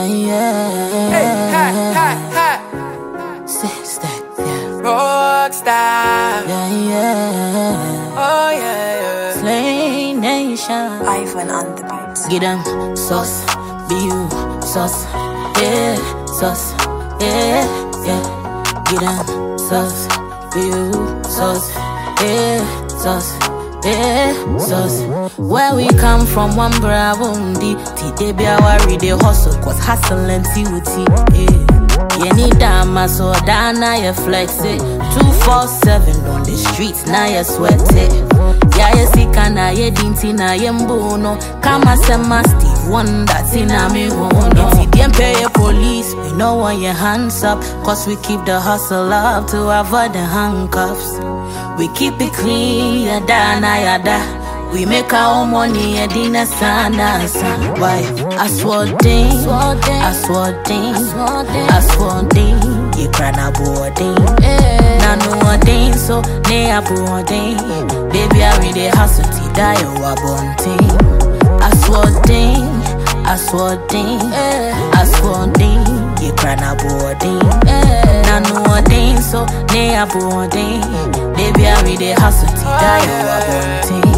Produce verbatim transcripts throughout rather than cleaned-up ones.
Yeah, yeah. Hey, ha, ha, ha. Sister, yeah. Rockstar. Yeah, yeah. Oh, yeah, yeah. Slay Nation. Ivan on the beat. Get them sauce, be you sauce, yeah, sauce, yeah, yeah. Get them sauce, be you sauce, yeah, sauce, yeah, sauce. Where we come from, one bravo, ndi. Today be our everyday hustle, cause hustle and tea with tea, yeah. You need dama, so dana, you flex it. two four seven on the streets, now you sweat it. Yeah, you see, kana, you dinty, na yembono. Kama sema Steve Wonder, tina me wono. If you didn't pay your police, we know want your hands up. Cause we keep the hustle up to avoid the handcuffs. We keep it clean, yada, na yada. We make our own money, and dinner sana sana. Why? I swore ding, I swore ding, I swore ding. You cry na boarding, na no ding, so ne a boarding. Baby, I read the hustle to die or a bunting. I swore ding, I swore ding, I swore ding. You cry na boarding, na no ding, so ne a boarding. Baby, I read the hustle to die or a bunting.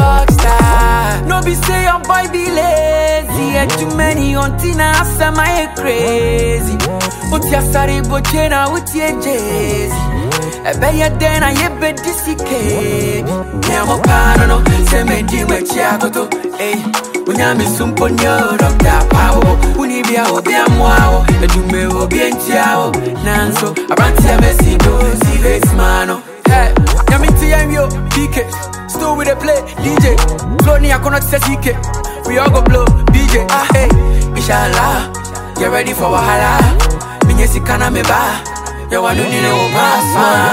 Rockstar. No be say your boy be lazy. Had too many on Tina, after my crazy. Put your sorry bochena with your jazzy. I bet you then I have been dissicate. Namo pano, se me di me chiagoto. Hey, when I'm in some ponyo, doctor power. Unibia obia moao, a dume obia chiao. Nanso, a rantia messi do, see this mano. Hey, Yamiti and yo, D K. Still with a play, D J. Floney, I cannot say C K. We all go blow, D J. Ah, hey, inshallah. Get ready for Wahala. Minyesi kana me ba. Yo, I don't need no pass.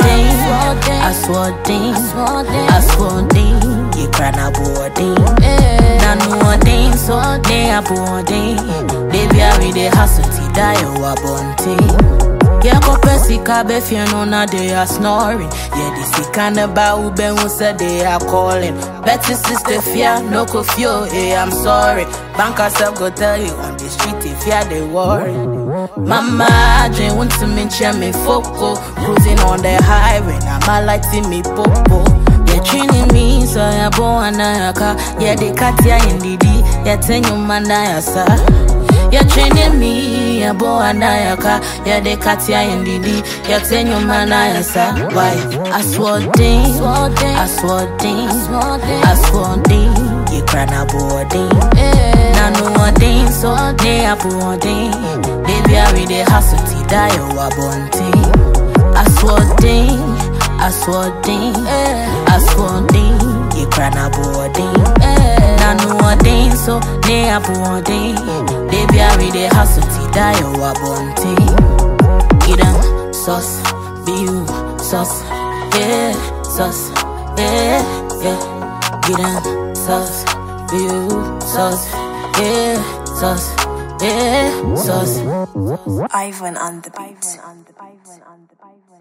I swore ding, I swore ding. You cry na boarding. Na no ding, so ne a boarding. Baby, I read the hustle to die or a bunting. Yeah, go pesika be no na they are snoring. Yeah, this is kind of bow ben who said they are calling. Better sister fear, no confuse. Hey, I'm sorry. Bank herself go tell you on the street if you're they worry. Mama, dream want to mention me foco. Cruising on the highway, now my lighting me popo. Yeah, training me, so I born a car. Yeah, they cut ya in the D. Yeah, ten you man, I sir. You're training me, a boy and I car. Yeah, they cut ya in the D. You're ten your man, I answer. Why? I swore ding, I swore ding, I swore ding. You cry na boarding. Na no ding, so ne a boarding. Baby, I read the hustle to die or a bunting. I swore ding, I swore ding, I swore ding. You cry na boarding. Na no ding, so ne a boarding. Baby, I read the hustle to die or a bunting. Get them sauce, be you sauce, yeah, sauce, yeah, yeah. Get them sauce, be you sauce, yeah, sauce, yeah, sauce. Ivan on the beat.